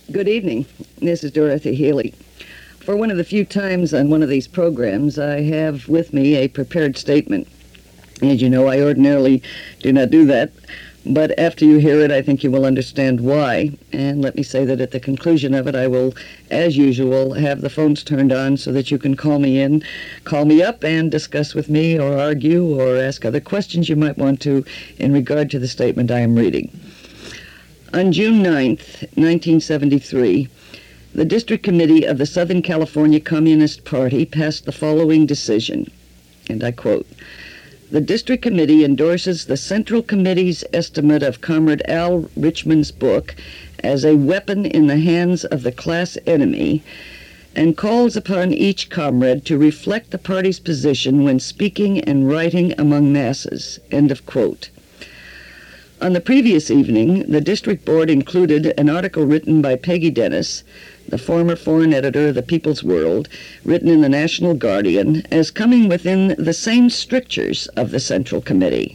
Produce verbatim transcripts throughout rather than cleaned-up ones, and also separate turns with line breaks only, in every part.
Good evening. This is Dorothy Healy. For one of the few times on one of these programs, I have with me a prepared statement. As you know, I ordinarily do not do that, but after you hear it, I think you will understand why. And let me say that at the conclusion of it, I will, as usual, have the phones turned on so that you can call me in, call me up, and discuss with me or argue or ask other questions you might want to in regard to the statement I am reading. On June ninth, nineteen seventy-three, the District Committee of the Southern California Communist Party passed the following decision, and I quote, "The District Committee endorses the Central Committee's estimate of Comrade Al Richmond's book as a weapon in the hands of the class enemy and calls upon each comrade to reflect the party's position when speaking and writing among masses." End of quote. On the previous evening, the district board included an article written by Peggy Dennis, the former foreign editor of the People's World, written in the National Guardian, as coming within the same strictures of the Central Committee.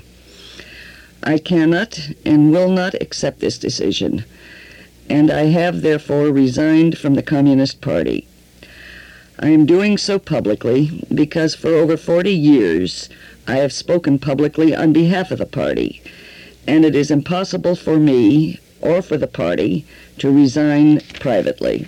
I cannot and will not accept this decision, and I have therefore resigned from the Communist Party. I am doing so publicly because for over forty years I have spoken publicly on behalf of the party, and it is impossible for me or for the party to resign privately.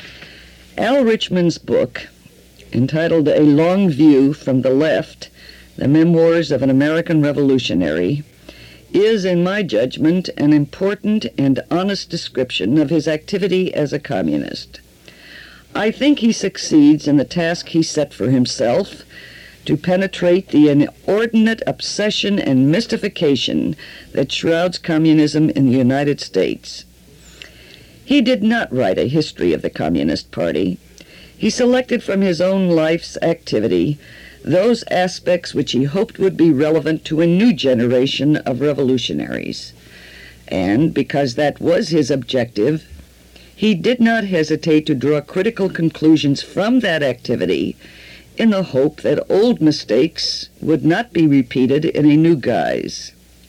Al Richmond's book, entitled A Long View from the Left, The Memoirs of an American Revolutionary, is, in my judgment, an important and honest description of his activity as a communist. I think he succeeds in the task he set for himself to penetrate the inordinate obsession and mystification that shrouds communism in the United States. He did not write a history of the Communist Party. He selected from his own life's activity those aspects which he hoped would be relevant to a new generation of revolutionaries. And because that was his objective, he did not hesitate to draw critical conclusions from that activity in the hope that old mistakes would not be repeated in a new guise.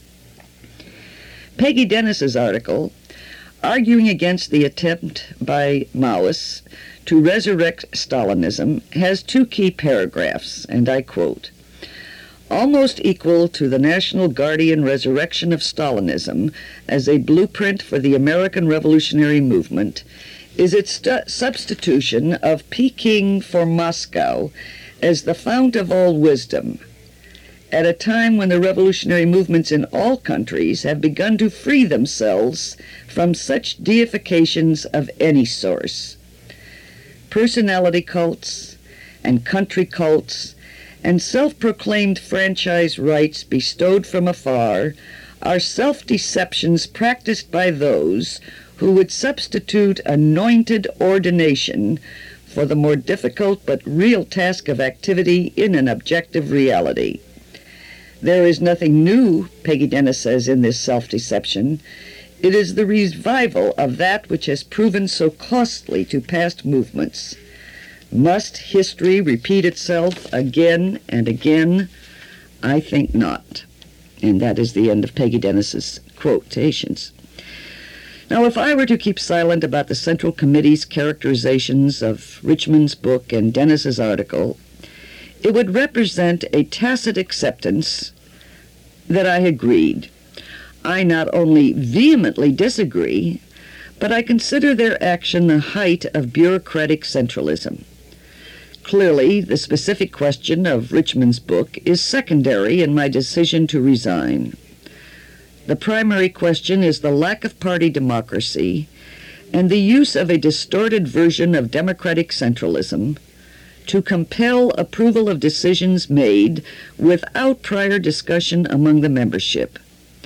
Peggy Dennis's article, arguing against the attempt by Maoists to resurrect Stalinism, has two key paragraphs, and I quote, "Almost equal to the National Guardian resurrection of Stalinism as a blueprint for the American Revolutionary Movement is its stu- substitution of Peking for Moscow as the fount of all wisdom, at a time when the revolutionary movements in all countries have begun to free themselves from such deifications of any source. Personality cults and country cults and self-proclaimed franchise rights bestowed from afar are self-deceptions practiced by those who would substitute anointed ordination for the more difficult but real task of activity in an objective reality. There is nothing new," Peggy Dennis says, "in this self-deception. It is the revival of that which has proven so costly to past movements. Must history repeat itself again and again? I think not." And that is the end of Peggy Dennis's quotations. Now, if I were to keep silent about the Central Committee's characterizations of Richmond's book and Dennis's article, it would represent a tacit acceptance that I agreed. I not only vehemently disagree, but I consider their action the height of bureaucratic centralism. Clearly, the specific question of Richmond's book is secondary in my decision to resign. The primary question is the lack of party democracy and the use of a distorted version of democratic centralism to compel approval of decisions made without prior discussion among the membership.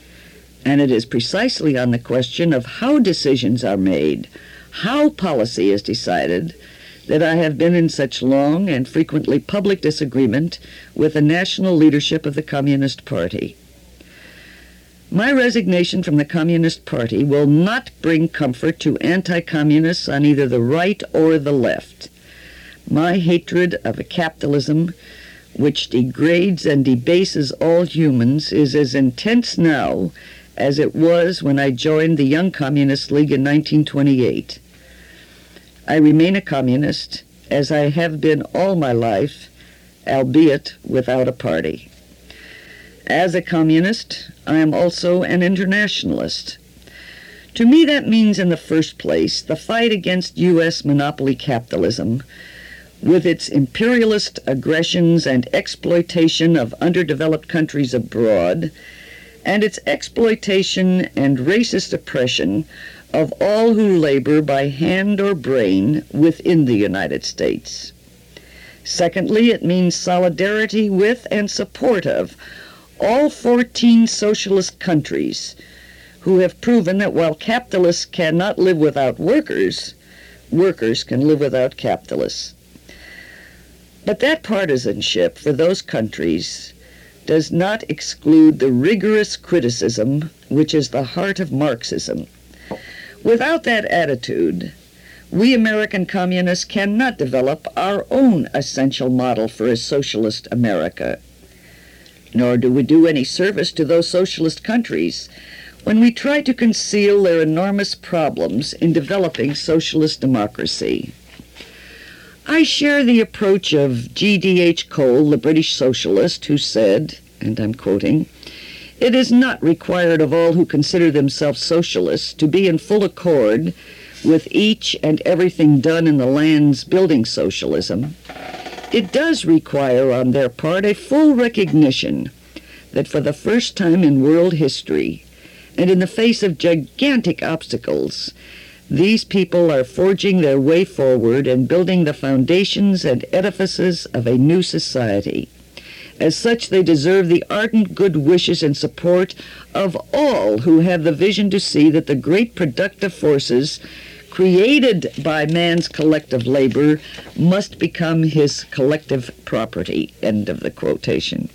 And it is precisely on the question of how decisions are made, how policy is decided, that I have been in such long and frequently public disagreement with the national leadership of the Communist Party. My resignation from the Communist Party will not bring comfort to anti-communists on either the right or the left. My hatred of a capitalism which degrades and debases all humans is as intense now as it was when I joined the Young Communist League in nineteen twenty-eight. I remain a communist, as I have been all my life, albeit without a party. As a communist, I am also an internationalist. To me, that means, in the first place, the fight against U S monopoly capitalism, with its imperialist aggressions and exploitation of underdeveloped countries abroad, and its exploitation and racist oppression of all who labor by hand or brain within the United States. Secondly, it means solidarity with and support of all fourteen socialist countries who have proven that while capitalists cannot live without workers, workers can live without capitalists. But that partisanship for those countries does not exclude the rigorous criticism which is the heart of Marxism. Without that attitude, we American communists cannot develop our own essential model for a socialist America. Nor do we do any service to those socialist countries when we try to conceal their enormous problems in developing socialist democracy. I share the approach of G D H Cole, the British socialist, who said, and I'm quoting, "It is not required of all who consider themselves socialists to be in full accord with each and everything done in the lands building socialism. It does require on their part a full recognition that for the first time in world history, and in the face of gigantic obstacles, these people are forging their way forward and building the foundations and edifices of a new society. As such, they deserve the ardent good wishes and support of all who have the vision to see that the great productive forces created by man's collective labor must become his collective property." End of the quotation.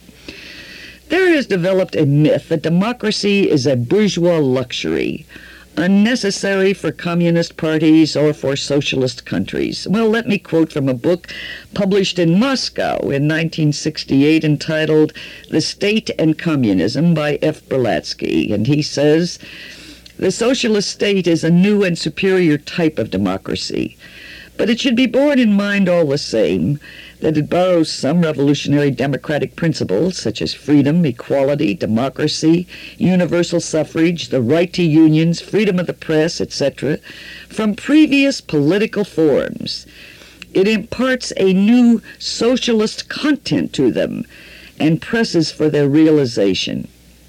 There has developed a myth that democracy is a bourgeois luxury, unnecessary for communist parties or for socialist countries. Well, let me quote from a book published in Moscow in nineteen sixty-eight entitled The State and Communism by F. Berlatsky, and he says, "The socialist state is a new and superior type of democracy, but it should be borne in mind all the same that it borrows some revolutionary democratic principles such as freedom, equality, democracy, universal suffrage, the right to unions, freedom of the press, et cetera, from previous political forms. It imparts a new socialist content to them and presses for their realization.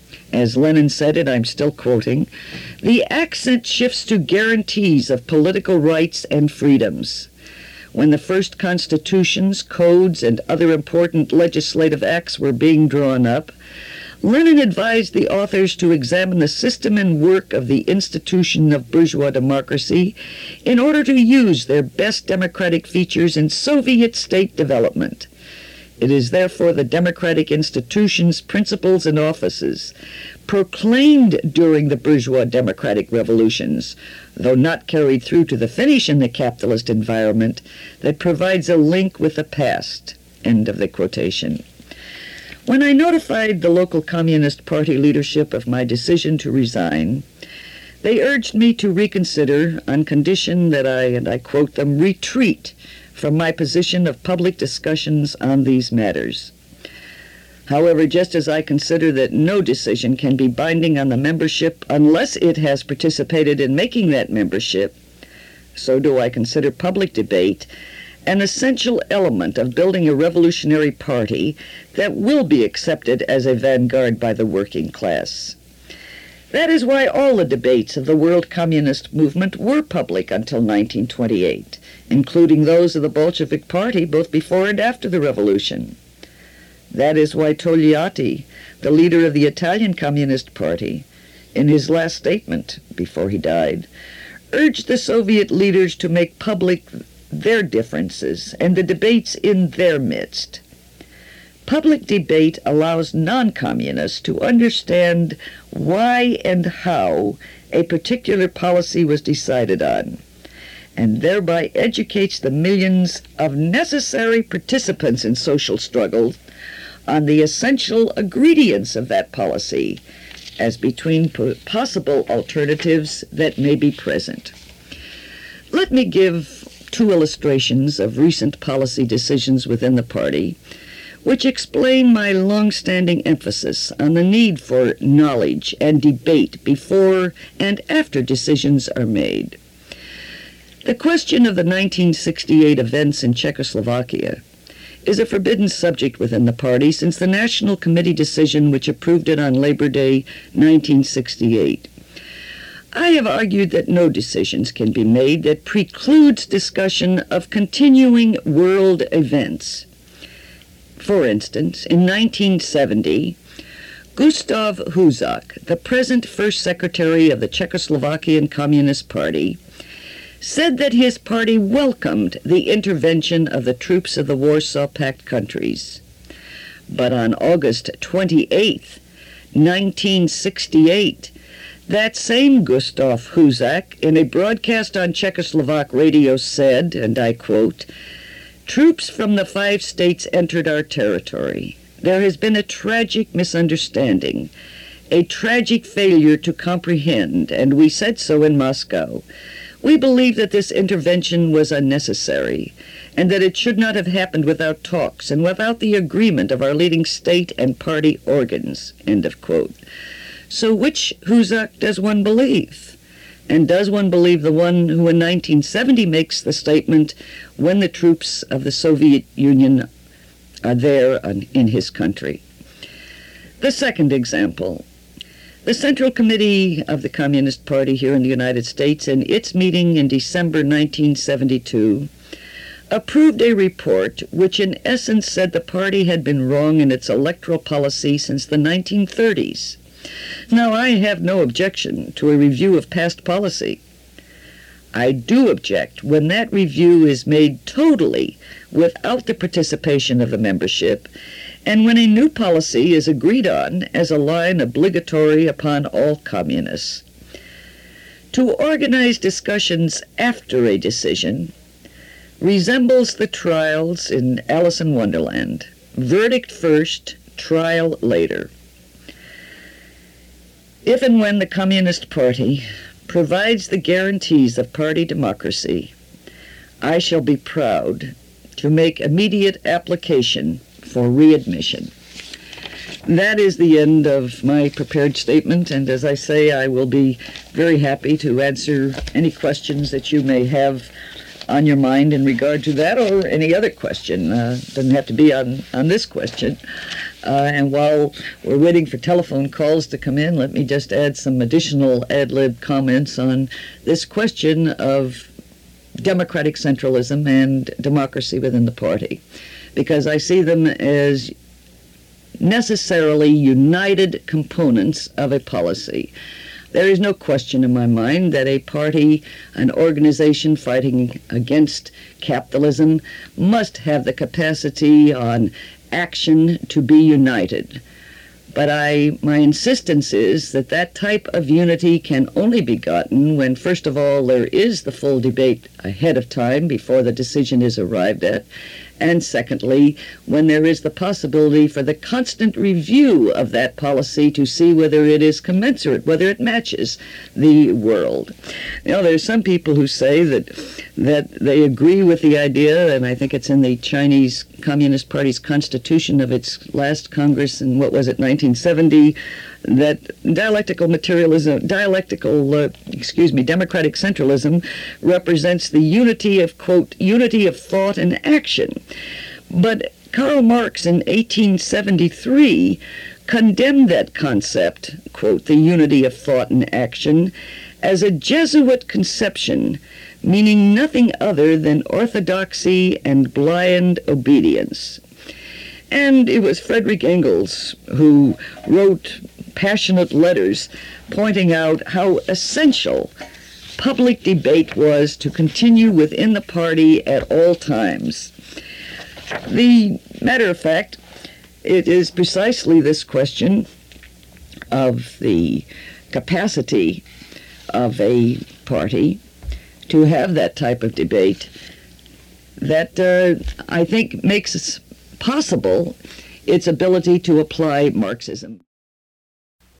As Lenin said it, I'm still quoting, the accent shifts to guarantees of political rights and freedoms. When the first constitutions, codes, and other important legislative acts were being drawn up, Lenin advised the authors to examine the system and work of the institution of bourgeois democracy in order to use their best democratic features in Soviet state development. It is therefore the democratic institutions, principles, and offices proclaimed during the bourgeois democratic revolutions, though not carried through to the finish in the capitalist environment, that provides a link with the past." End of the quotation. When I notified the local Communist Party leadership of my decision to resign, they urged me to reconsider on condition that I, and I quote them, retreat from my position of public discussions on these matters. However, just as I consider that no decision can be binding on the membership unless it has participated in making that membership, so do I consider public debate an essential element of building a revolutionary party that will be accepted as a vanguard by the working class. That is why all the debates of the World Communist Movement were public until nineteen twenty-eight, including those of the Bolshevik Party both before and after the revolution. That is why Togliatti, the leader of the Italian Communist Party, in his last statement before he died, urged the Soviet leaders to make public their differences and the debates in their midst. Public debate allows non-communists to understand why and how a particular policy was decided on, and thereby educates the millions of necessary participants in social struggles on the essential ingredients of that policy as between possible alternatives that may be present. Let me give two illustrations of recent policy decisions within the party, which explain my long-standing emphasis on the need for knowledge and debate before and after decisions are made. The question of the nineteen sixty-eight events in Czechoslovakia is a forbidden subject within the party since the National Committee decision which approved it on Labor Day nineteen sixty-eight. I have argued that no decisions can be made that precludes discussion of continuing world events. For instance, in nineteen seventy, Gustav Husák, the present first secretary of the Czechoslovakian Communist Party, said that his party welcomed the intervention of the troops of the Warsaw Pact countries. But on August twenty-eighth, nineteen sixty-eight, that same Gustav Husák, in a broadcast on Czechoslovak radio, said, and I quote, "Troops from the five states entered our territory. There has been a tragic misunderstanding, a tragic failure to comprehend, and we said so in Moscow. We believe that this intervention was unnecessary, and that it should not have happened without talks and without the agreement of our leading state and party organs." End of quote. So which Husák does one believe? And does one believe the one who in nineteen seventy makes the statement when the troops of the Soviet Union are there in his country? The second example. The Central Committee of the Communist Party here in the United States, in its meeting in December nineteen seventy-two, approved a report which in essence said the party had been wrong in its electoral policy since the nineteen thirties. Now, I have no objection to a review of past policy. I do object when that review is made totally without the participation of the membership, and when a new policy is agreed on as a line obligatory upon all communists. To organize discussions after a decision resembles the trials in Alice in Wonderland. Verdict first, trial later. If and when the Communist Party provides the guarantees of party democracy, I shall be proud to make immediate application for readmission. That is the end of my prepared statement, and as I say, I will be very happy to answer any questions that you may have on your mind in regard to that or any other question. Uh, doesn't have to be on, on this question. Uh, and while we're waiting for telephone calls to come in, let me just add some additional ad-lib comments on this question of democratic centralism and democracy within the party, because I see them as necessarily united components of a policy. There is no question in my mind that a party, an organization fighting against capitalism, must have the capacity on action to be united. But I, my insistence is that that type of unity can only be gotten when, first of all, there is the full debate ahead of time before the decision is arrived at, and secondly, when there is the possibility for the constant review of that policy to see whether it is commensurate, whether it matches the world. You know, there's some people who say that that they agree with the idea, and I think it's in the Chinese Communist Party's constitution of its last Congress in, what was it, nineteen seventy, that dialectical materialism, dialectical, uh, excuse me, democratic centralism represents the unity of, quote, unity of thought and action. But Karl Marx in eighteen seventy-three condemned that concept, quote, the unity of thought and action, as a Jesuit conception, meaning nothing other than orthodoxy and blind obedience. And it was Frederick Engels who wrote passionate letters pointing out how essential public debate was to continue within the party at all times. The matter of fact, it is precisely this question of the capacity of a party to have that type of debate that uh, I think makes possible its ability to apply Marxism.